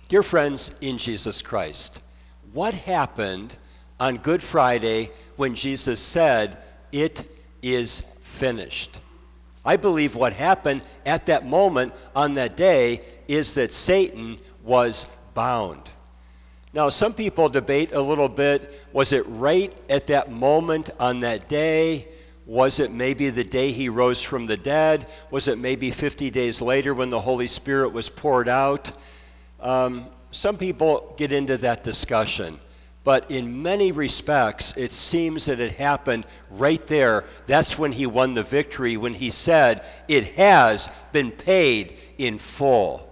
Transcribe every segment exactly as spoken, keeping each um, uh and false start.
Dear friends in Jesus Christ, what happened on Good Friday when Jesus said, "It is finished"? I believe what happened at that moment on that day is that Satan was bound. Now, some people debate a little bit, was it right at that moment on that day? Was it maybe the day he rose from the dead? Was it maybe fifty days later when the Holy Spirit was poured out? Um, some people get into that discussion. But in many respects, it seems that it happened right there. That's when he won the victory, when he said, "It has been paid in full."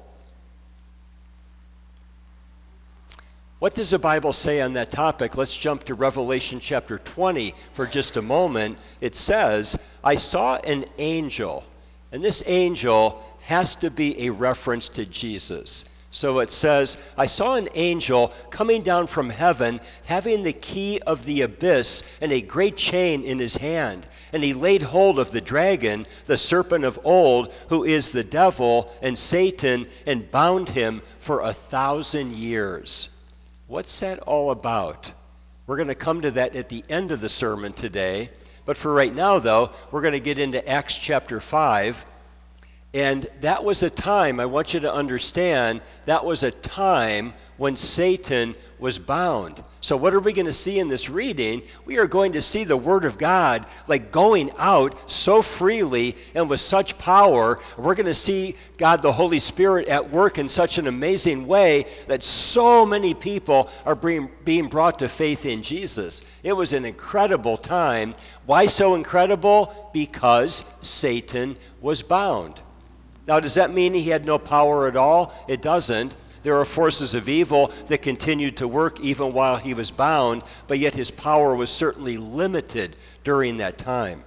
What does the Bible say on that topic? Let's jump to Revelation chapter twenty for just a moment. It says, "I saw an angel," and this angel has to be a reference to Jesus. So it says, "I saw an angel coming down from heaven, having the key of the abyss and a great chain in his hand. And he laid hold of the dragon, the serpent of old, who is the devil and Satan, and bound him for a thousand years." What's that all about? We're going to come to that at the end of the sermon today. But for right now, though, we're going to get into Acts chapter five. And that was a time, I want you to understand, that was a time when Satan was bound. So what are we going to see in this reading? We are going to see the Word of God like going out so freely and with such power. We're going to see God the Holy Spirit at work in such an amazing way that so many people are being, being brought to faith in Jesus. It was an incredible time. Why so incredible? Because Satan was bound. Now, does that mean he had no power at all? It doesn't. There are forces of evil that continued to work even while he was bound, but yet his power was certainly limited during that time.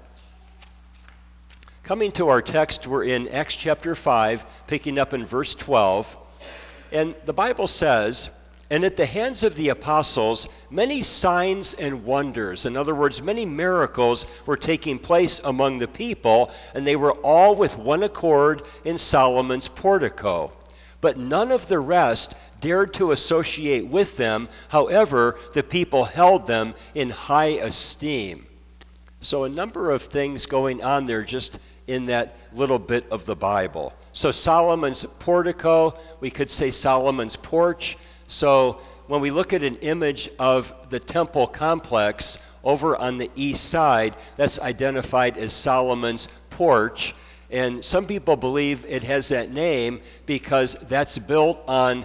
Coming to our text, we're in Acts chapter five, picking up in verse twelve. And the Bible says, "And at the hands of the apostles, many signs and wonders," in other words, many miracles were taking place among the people, and they were all with one accord in Solomon's portico. But none of the rest dared to associate with them. However, the people held them in high esteem. So a number of things going on there just in that little bit of the Bible. So Solomon's portico, we could say Solomon's porch. So when we look at an image of the temple complex over on the east side, that's identified as Solomon's porch. And some people believe it has that name because that's built on,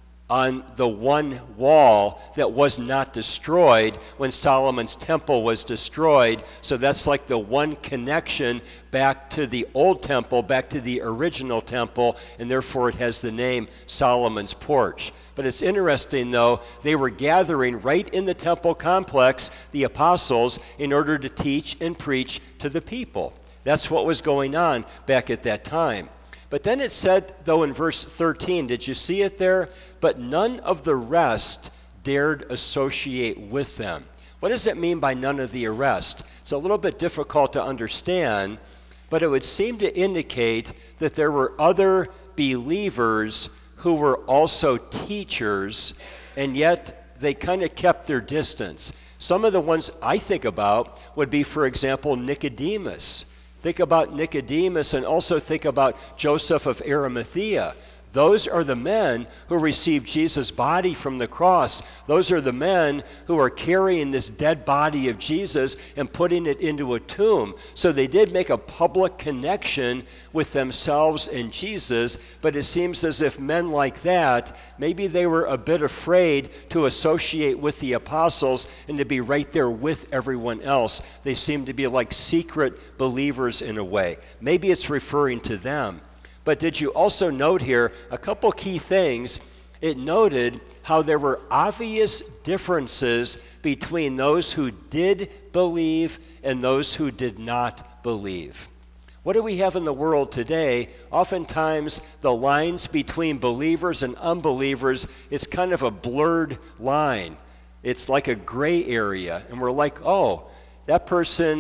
on the one wall that was not destroyed when Solomon's temple was destroyed. So that's like the one connection back to the old temple, back to the original temple, and therefore it has the name Solomon's porch. But it's interesting, though, they were gathering right in the temple complex, the apostles, in order to teach and preach to the people. That's what was going on back at that time. But then it said, though, in verse thirteen, did you see it there? "But none of the rest dared associate with them." What does it mean by none of the rest? It's a little bit difficult to understand, but it would seem to indicate that there were other believers who were also teachers, and yet they kind of kept their distance. Some of the ones I think about would be, for example, Nicodemus. Think about Nicodemus, and also think about Joseph of Arimathea. Those are the men who received Jesus' body from the cross. Those are the men who are carrying this dead body of Jesus and putting it into a tomb. So they did make a public connection with themselves and Jesus, but it seems as if men like that, maybe they were a bit afraid to associate with the apostles and to be right there with everyone else. They seem to be like secret believers in a way. Maybe it's referring to them. But did you also note here a couple key things? It noted how there were obvious differences between those who did believe and those who did not believe. What do we have in the world today? Oftentimes, the lines between believers and unbelievers, it's kind of a blurred line. It's like a gray area. And we're like, oh, that person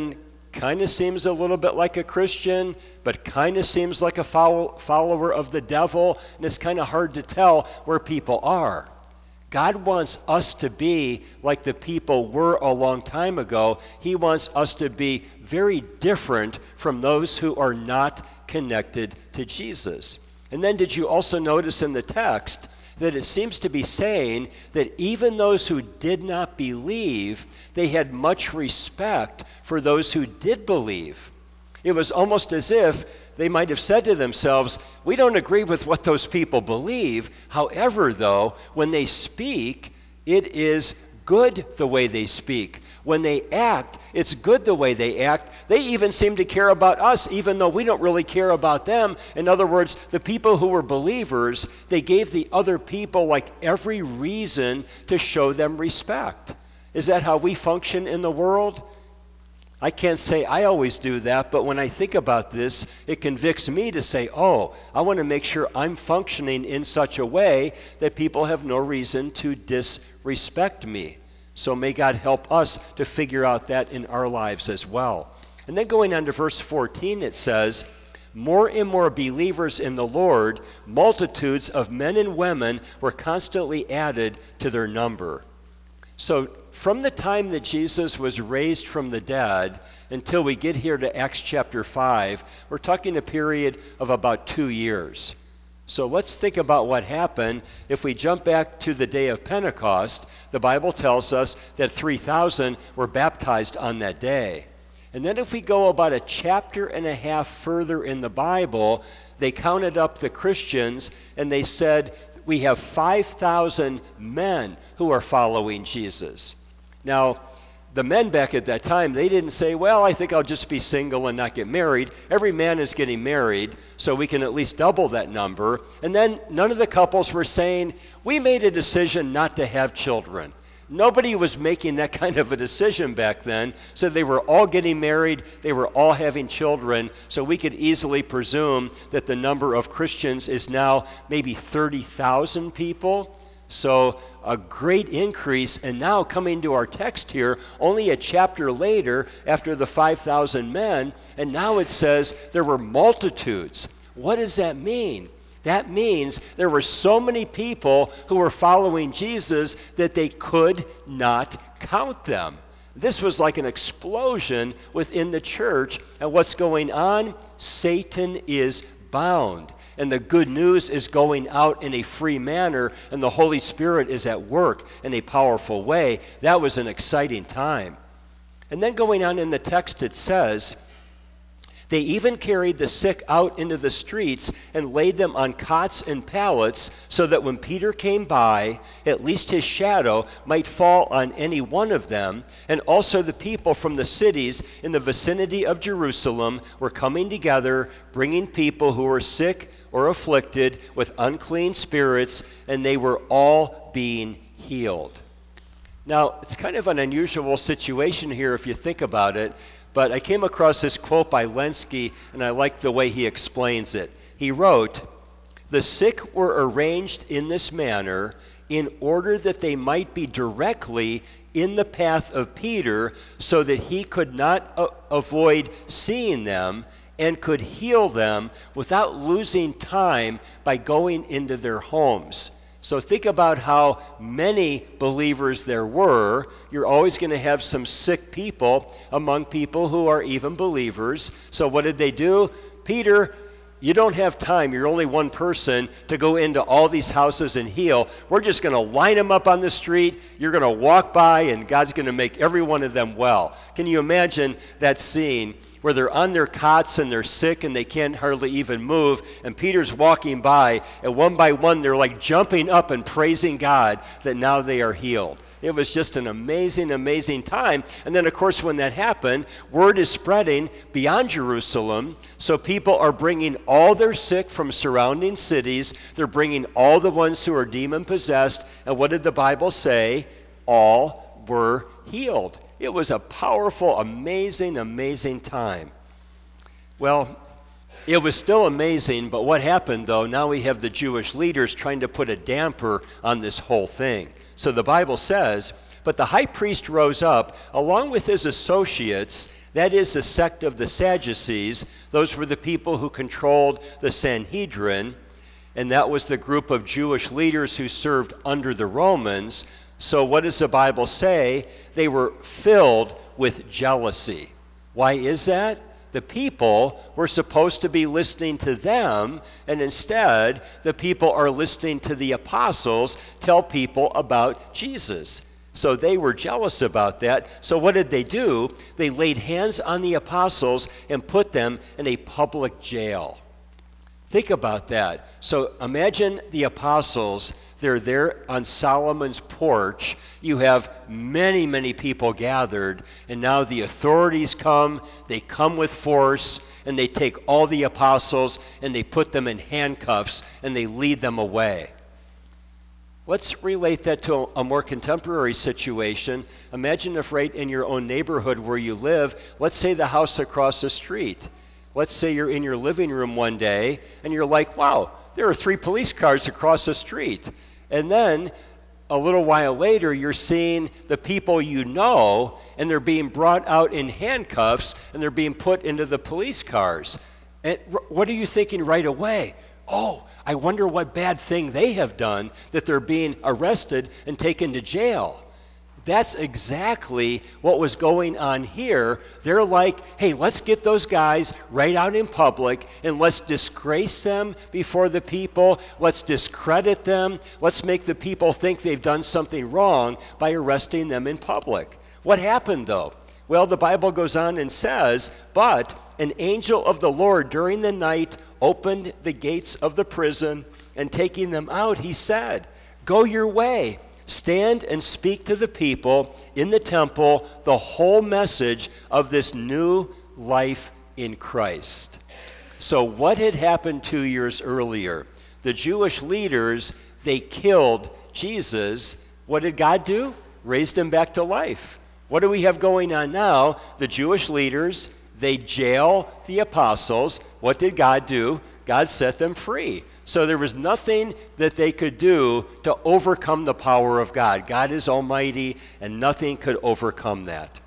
kind of seems a little bit like a Christian, but kind of seems like a follow- follower of the devil, and it's kind of hard to tell where people are. God wants us to be like the people were a long time ago. He wants us to be very different from those who are not connected to Jesus. And then did you also notice in the text that it seems to be saying that even those who did not believe, they had much respect for those who did believe. It was almost as if they might have said to themselves, we don't agree with what those people believe. However, though, when they speak, it is good the way they speak. When they act, it's good the way they act. They even seem to care about us, even though we don't really care about them. In other words, the people who were believers, they gave the other people like every reason to show them respect. Is that how we function in the world? I can't say I always do that, but when I think about this, it convicts me to say, oh, I want to make sure I'm functioning in such a way that people have no reason to disrespect me. So may God help us to figure out that in our lives as well. And then going on to verse fourteen, it says, more and more believers in the Lord, multitudes of men and women were constantly added to their number. So from the time that Jesus was raised from the dead until we get here to Acts chapter five, we're talking a period of about two years. So let's think about what happened. If we jump back to the day of Pentecost, the Bible tells us that three thousand were baptized on that day. And then if we go about a chapter and a half further in the Bible, they counted up the Christians and they said, we have five thousand men who are following Jesus. Now, the men back at that time, they didn't say, well, I think I'll just be single and not get married. Every man is getting married, so we can at least double that number. And then none of the couples were saying, we made a decision not to have children. Nobody was making that kind of a decision back then, so they were all getting married, they were all having children, so we could easily presume that the number of Christians is now maybe thirty thousand people. So a great increase, and now coming to our text here, only a chapter later after the five thousand men, and now it says there were multitudes. What does that mean? That means there were so many people who were following Jesus that they could not count them. This was like an explosion within the church. And what's going on? Satan is bound. And the good news is going out in a free manner, and the Holy Spirit is at work in a powerful way. That was an exciting time. And then going on in the text, it says, they even carried the sick out into the streets and laid them on cots and pallets so that when Peter came by, at least his shadow might fall on any one of them. And also the people from the cities in the vicinity of Jerusalem were coming together, bringing people who were sick or afflicted with unclean spirits, and they were all being healed. Now, it's kind of an unusual situation here if you think about it. But I came across this quote by Lenski, and I like the way he explains it. He wrote, the sick were arranged in this manner in order that they might be directly in the path of Peter so that he could not a- avoid seeing them and could heal them without losing time by going into their homes. So think about how many believers there were. You're always going to have some sick people among people who are even believers. So what did they do? Peter, you don't have time. You're only one person to go into all these houses and heal. We're just going to line them up on the street. You're going to walk by, and God's going to make every one of them well. Can you imagine that scene where they're on their cots and they're sick and they can't hardly even move, and Peter's walking by, and one by one they're like jumping up and praising God that now they are healed. It was just an amazing, amazing time. And then, of course, when that happened, word is spreading beyond Jerusalem. So people are bringing all their sick from surrounding cities. They're bringing all the ones who are demon-possessed. And what did the Bible say? All were healed. It was a powerful, amazing, amazing time. Well, it was still amazing, but what happened, though? Now we have the Jewish leaders trying to put a damper on this whole thing. So the Bible says, But the high priest rose up, along with his associates, that is, the sect of the Sadducees. Those were the people who controlled the Sanhedrin, and that was the group of Jewish leaders who served under the Romans. So what does the Bible say? They were filled with jealousy. Why is that? The people were supposed to be listening to them, and instead, the people are listening to the apostles tell people about Jesus. So they were jealous about that. So what did they do? They laid hands on the apostles and put them in a public jail. Think about that. So imagine the apostles. They're there on Solomon's porch. You have many, many people gathered, and now the authorities come. They come with force, and they take all the apostles, and they put them in handcuffs, and they lead them away. Let's relate that to a more contemporary situation. Imagine if right in your own neighborhood where you live, let's say the house across the street. Let's say you're in your living room one day, and you're like, wow, there are three police cars across the street. And then a little while later, you're seeing the people you know, and they're being brought out in handcuffs, and they're being put into the police cars. And what are you thinking right away? Oh, I wonder what bad thing they have done that they're being arrested and taken to jail. That's exactly what was going on here. They're like, hey, let's get those guys right out in public and let's disgrace them before the people. Let's discredit them. Let's make the people think they've done something wrong by arresting them in public. What happened, though? Well, the Bible goes on and says, but an angel of the Lord during the night opened the gates of the prison, and taking them out, he said, go your way. Stand and speak to the people in the temple the whole message of this new life in Christ. So what had happened two years earlier? The Jewish leaders, they killed Jesus. What did God do? Raised him back to life. What do we have going on now? The Jewish leaders, they jail the apostles. What did God do? God set them free. So there was nothing that they could do to overcome the power of God. God is almighty, and nothing could overcome that.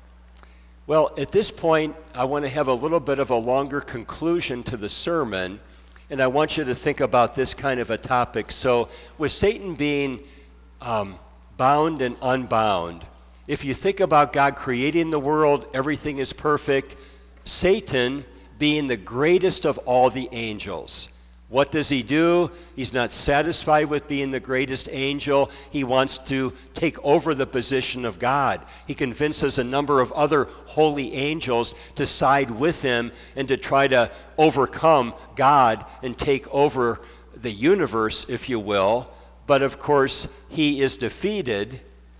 Well, at this point, I want to have a little bit of a longer conclusion to the sermon, and I want you to think about this kind of a topic. So with Satan being um, bound and unbound, if you think about God creating the world, everything is perfect. Satan being the greatest of all the angels. What does he do? He's not satisfied with being the greatest angel. He wants to take over the position of God. He convinces a number of other holy angels to side with him and to try to overcome God and take over the universe, if you will. But of course, he is defeated.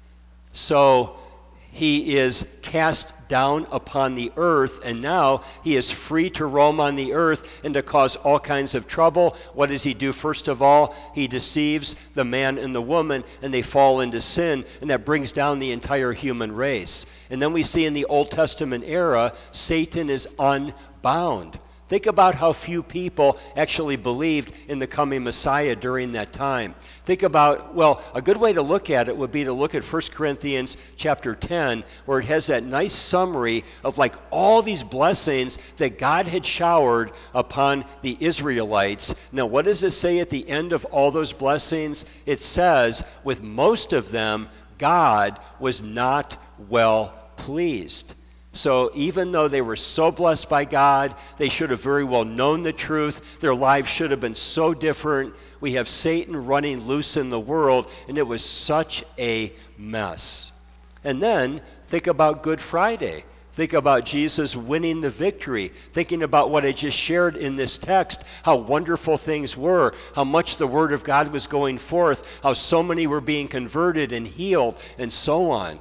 So he is cast down upon the earth, and now he is free to roam on the earth and to cause all kinds of trouble. What does he do? First of all, he deceives the man and the woman, and they fall into sin, and that brings down the entire human race. And then we see in the Old Testament era, Satan is unbound. Think about how few people actually believed in the coming Messiah during that time. Think about, well, a good way to look at it would be to look at First Corinthians chapter ten, where it has that nice summary of like all these blessings that God had showered upon the Israelites. Now, what does it say at the end of all those blessings? It says, with most of them, God was not well pleased. So even though they were so blessed by God, they should have very well known the truth. Their lives should have been so different. We have Satan running loose in the world, and it was such a mess. And then think about Good Friday. Think about Jesus winning the victory. Thinking about what I just shared in this text, how wonderful things were, how much the Word of God was going forth, how so many were being converted and healed, and so on.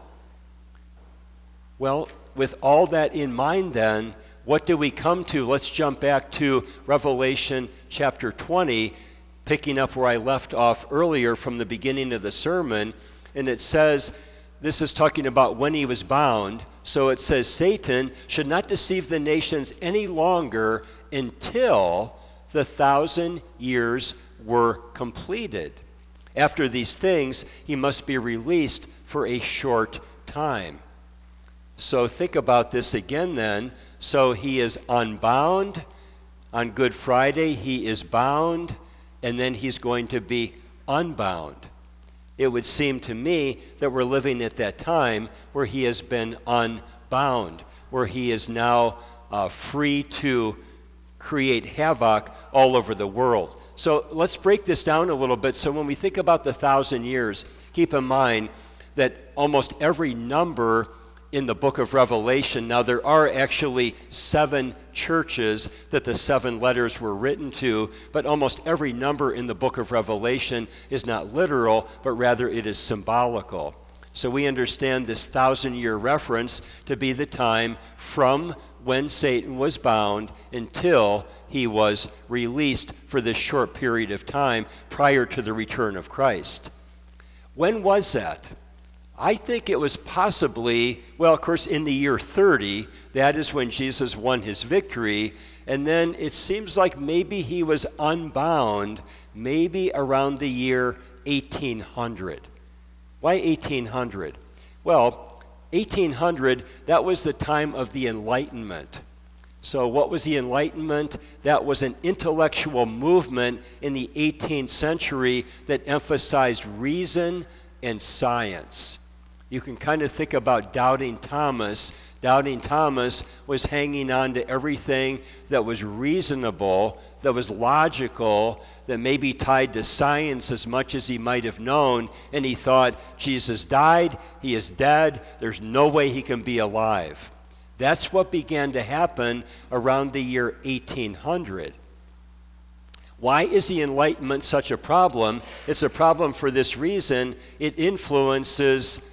Well, with all that in mind then, what do we come to? Let's jump back to Revelation chapter twenty, picking up where I left off earlier from the beginning of the sermon. And it says, this is talking about when he was bound. So it says, Satan should not deceive the nations any longer until the thousand years were completed. After these things, he must be released for a short time. So think about this again then. So he is unbound. On Good Friday, he is bound, and then he's going to be unbound. It would seem to me that we're living at that time where he has been unbound, where he is now uh, free to create havoc all over the world. So let's break this down a little bit. So when we think about the thousand years, keep in mind that almost every number in the book of Revelation, now there are actually seven churches that the seven letters were written to, but almost every number in the book of Revelation is not literal, but rather it is symbolical. So we understand this thousand-year reference to be the time from when Satan was bound until he was released for this short period of time prior to the return of Christ. When was that? I think it was possibly, well, of course, in the year thirty, that is when Jesus won his victory, and then it seems like maybe he was unbound maybe around the year eighteen hundred. Why eighteen hundred? Well, eighteen hundred, that was the time of the Enlightenment. So what was the Enlightenment? That was an intellectual movement in the eighteenth century that emphasized reason and science. You can kind of think about Doubting Thomas. Doubting Thomas was hanging on to everything that was reasonable, that was logical, that maybe tied to science as much as he might have known, and he thought, Jesus died, he is dead, there's no way he can be alive. That's what began to happen around the year eighteen hundred. Why is the Enlightenment such a problem? It's a problem for this reason: it influences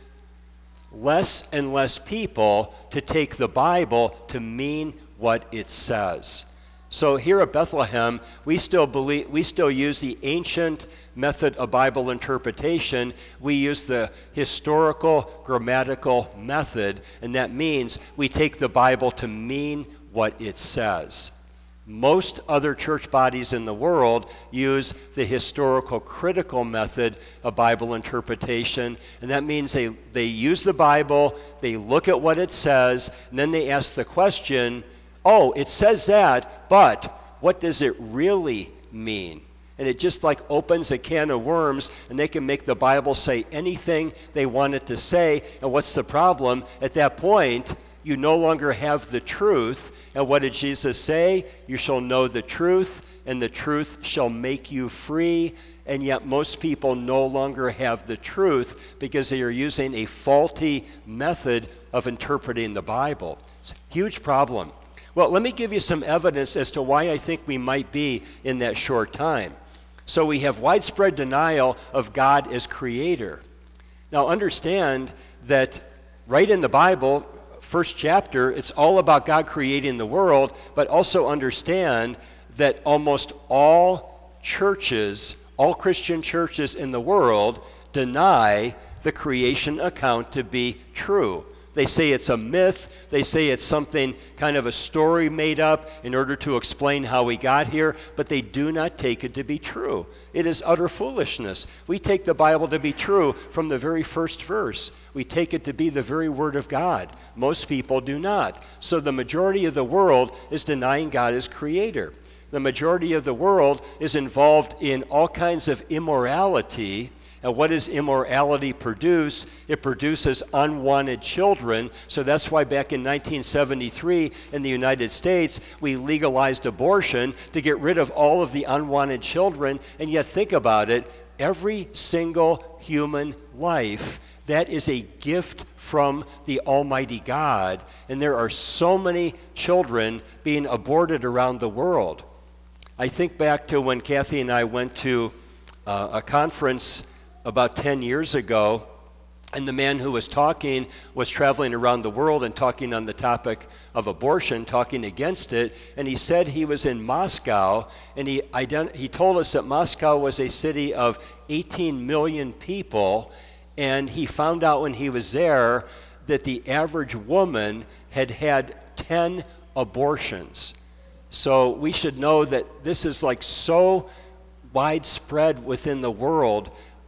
less and less people to take the Bible to mean what it says. So here at Bethlehem, we still believe, we still use the ancient method of Bible interpretation. We use the historical grammatical method, and that means we take the Bible to mean what it says. Most other church bodies in the world use the historical critical method of Bible interpretation, and that means they, they use the Bible, they look at what it says, and then they ask the question, oh, it says that, but what does it really mean? And it just like opens a can of worms, and they can make the Bible say anything they want it to say. And what's the problem? At that point, you no longer have the truth. And what did Jesus say? You shall know the truth, and the truth shall make you free. And yet most people no longer have the truth because they are using a faulty method of interpreting the Bible. It's a huge problem. Well, let me give you some evidence as to why I think we might be in that short time. So we have widespread denial of God as creator. Now understand that right in the Bible, first chapter, it's all about God creating the world, but also understand that almost all churches, all Christian churches in the world, deny the creation account to be true. They say it's a myth. They say it's something, kind of a story made up in order to explain how we got here, but they do not take it to be true. It is utter foolishness. We take the Bible to be true from the very first verse. We take it to be the very Word of God. Most people do not. So the majority of the world is denying God as creator. The majority of the world is involved in all kinds of immorality. And what does immorality produce? It produces unwanted children. So that's why back in nineteen seventy-three in the United States, we legalized abortion to get rid of all of the unwanted children. And yet think about it, every single human life, that is a gift from the Almighty God. And there are so many children being aborted around the world. I think back to when Kathy and I went to uh, a conference about ten years ago, and the man who was talking was traveling around the world and talking on the topic of abortion, talking against it, and he said he was in Moscow, and he ident- he told us that Moscow was a city of eighteen million people, and he found out when he was there that the average woman had had ten abortions. So we should know that this is like so widespread within the world.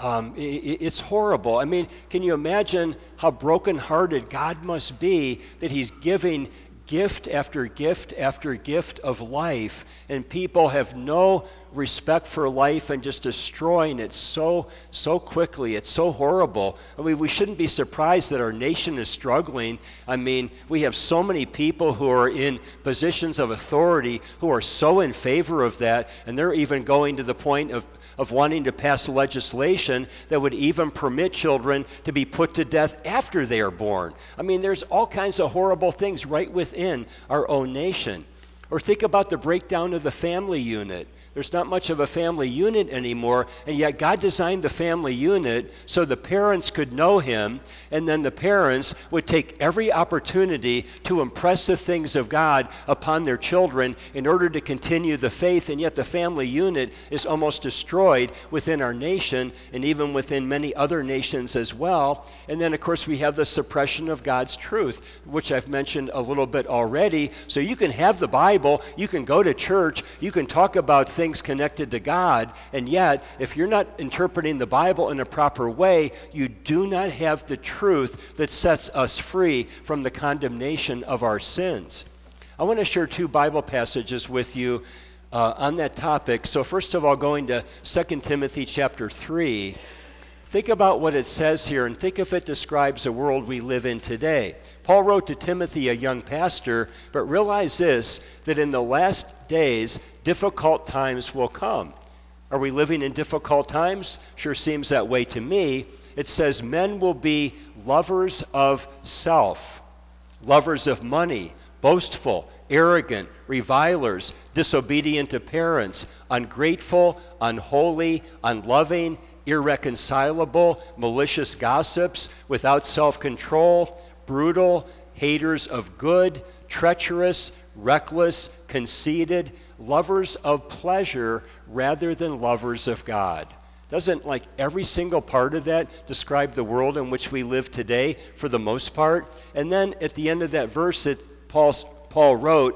Um, it, it's horrible. I mean, can you imagine how brokenhearted God must be that he's giving gift after gift after gift of life, and people have no respect for life and just destroying it so, so quickly. It's so horrible. I mean, we shouldn't be surprised that our nation is struggling. I mean, we have so many people who are in positions of authority who are so in favor of that, and they're even going to the point of of wanting to pass legislation that would even permit children to be put to death after they are born. I mean, there's all kinds of horrible things right within our own nation. Or think about the breakdown of the family unit. There's not much of a family unit anymore, and yet God designed the family unit so the parents could know him, and then the parents would take every opportunity to impress the things of God upon their children in order to continue the faith, and yet the family unit is almost destroyed within our nation and even within many other nations as well. And then, of course, we have the suppression of God's truth, which I've mentioned a little bit already. So you can have the Bible, you can go to church, you can talk about things things connected to God, and yet if you're not interpreting the Bible in a proper way, you do not have the truth that sets us free from the condemnation of our sins. I want to share two Bible passages with you uh, on that topic. So first of all, going to Second Timothy chapter three, think about what it says here and think if it describes the world we live in today. Paul wrote to Timothy, a young pastor, but realize this, that in the last days, difficult times will come. Are we living in difficult times? Sure seems that way to me. It says men will be lovers of self, lovers of money, boastful, arrogant, revilers, disobedient to parents, ungrateful, unholy, unloving, irreconcilable, malicious gossips, without self-control, brutal, haters of good, treacherous, reckless, conceited, lovers of pleasure rather than lovers of God. Doesn't like every single part of that describe the world in which we live today for the most part? And then at the end of that verse, it, Paul, Paul wrote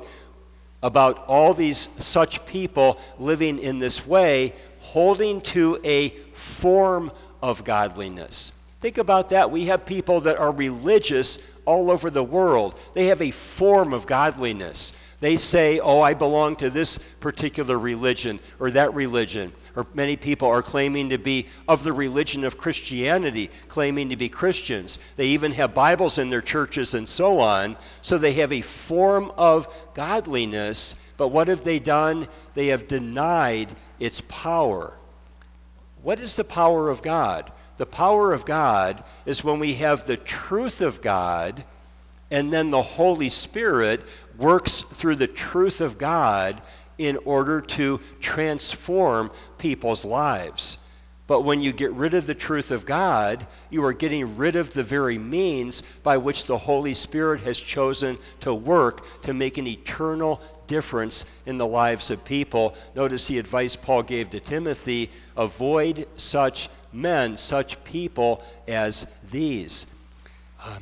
about all these such people living in this way, holding to a form of godliness. Think about that. We have people that are religious all over the world. They have a form of godliness. They say, oh, I belong to this particular religion or that religion. Or many people are claiming to be of the religion of Christianity, claiming to be Christians. They even have Bibles in their churches and so on. So they have a form of godliness. But what have they done? They have denied its power. What is the power of God? The power of God is when we have the truth of God, and then the Holy Spirit works through the truth of God in order to transform people's lives. But when you get rid of the truth of God, you are getting rid of the very means by which the Holy Spirit has chosen to work to make an eternal difference in the lives of people. Notice the advice Paul gave to Timothy: avoid such men, such people as these. Um,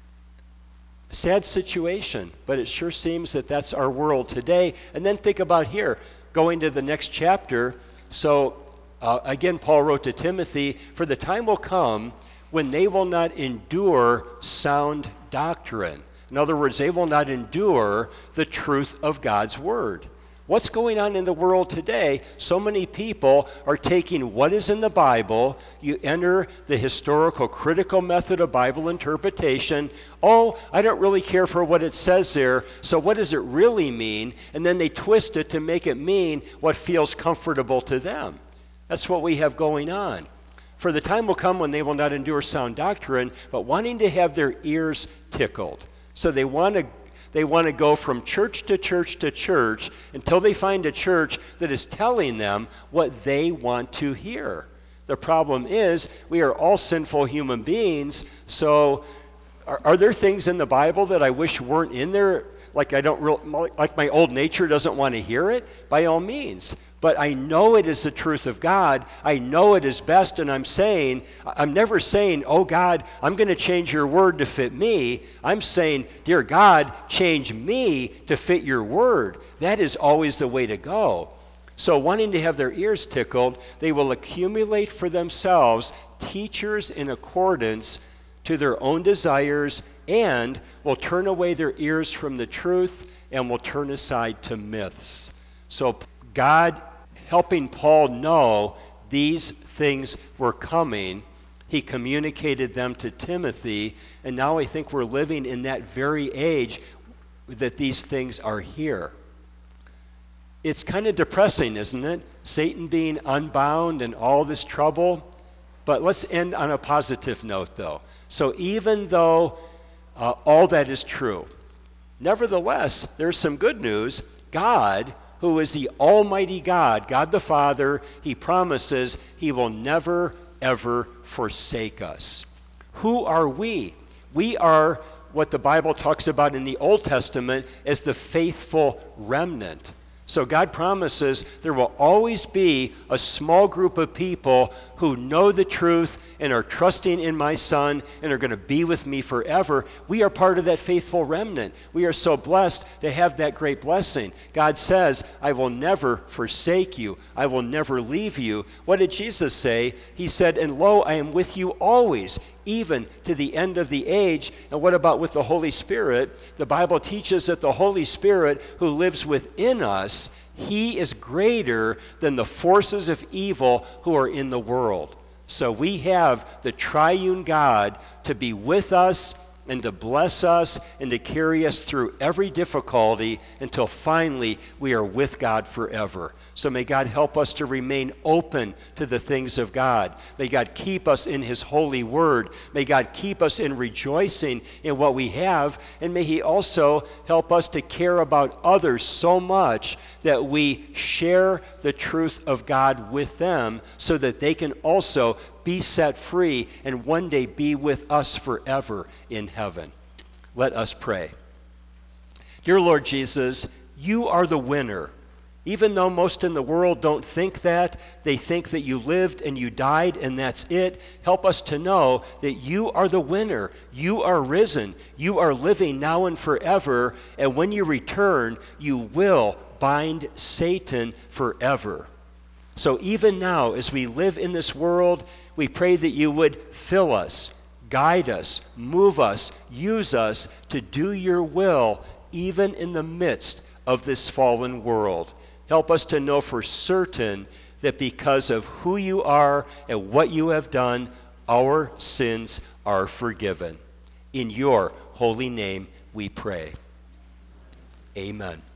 sad situation, but it sure seems that that's our world today. And then think about here, going to the next chapter. So uh, again, Paul wrote to Timothy, for the time will come when they will not endure sound doctrine. In other words, they will not endure the truth of God's word. What's going on in the world today? So many people are taking what is in the Bible. You enter the historical critical method of Bible interpretation. Oh, I don't really care for what it says there, so what does it really mean? And then they twist it to make it mean what feels comfortable to them. That's what we have going on. For the time will come when they will not endure sound doctrine, but wanting to have their ears tickled. So they want to They want to go from church to church to church until they find a church that is telling them what they want to hear. The problem is we are all sinful human beings, so are, are there things in the Bible that I wish weren't in there? Like I don't real, like my old nature doesn't want to hear it? By all means. But I know it is the truth of God. I know it is best, and I'm saying, I'm never saying, oh God, I'm going to change your word to fit me. I'm saying, dear God, change me to fit your word. That is always the way to go. So wanting to have their ears tickled, they will accumulate for themselves teachers in accordance to their own desires, and will turn away their ears from the truth and will turn aside to myths. So God helping Paul know these things were coming, he communicated them to Timothy, and now I think we're living in that very age that these things are here. It's kind of depressing, isn't it? Satan being unbound and all this trouble. But let's end on a positive note, though. So even though uh, all that is true, nevertheless, there's some good news. God, who is the Almighty God, God the Father, he promises he will never, ever forsake us. Who are we? We are what the Bible talks about in the Old Testament as the faithful remnant. So God promises there will always be a small group of people who know the truth and are trusting in my Son and are going to be with me forever. We are part of that faithful remnant. We are so blessed to have that great blessing. God says, I will never forsake you. I will never leave you. What did Jesus say? He said, and lo, I am with you always, even to the end of the age. And what about with the Holy Spirit? The Bible teaches that the Holy Spirit who lives within us, he is greater than the forces of evil who are in the world. So we have the triune God to be with us and to bless us and to carry us through every difficulty until finally we are with God forever. So may God help us to remain open to the things of God. May God keep us in his holy word. May God keep us in rejoicing in what we have. And may he also help us to care about others so much that we share the truth of God with them so that they can also be set free and one day be with us forever in heaven. Let us pray. Dear Lord Jesus, you are the winner. Even though most in the world don't think that, they think that you lived and you died and that's it. Help us to know that you are the winner. You are risen. You are living now and forever. And when you return, you will bind Satan forever. So even now, as we live in this world, we pray that you would fill us, guide us, move us, use us to do your will, even in the midst of this fallen world. Help us to know for certain that because of who you are and what you have done, our sins are forgiven. In your holy name we pray. Amen.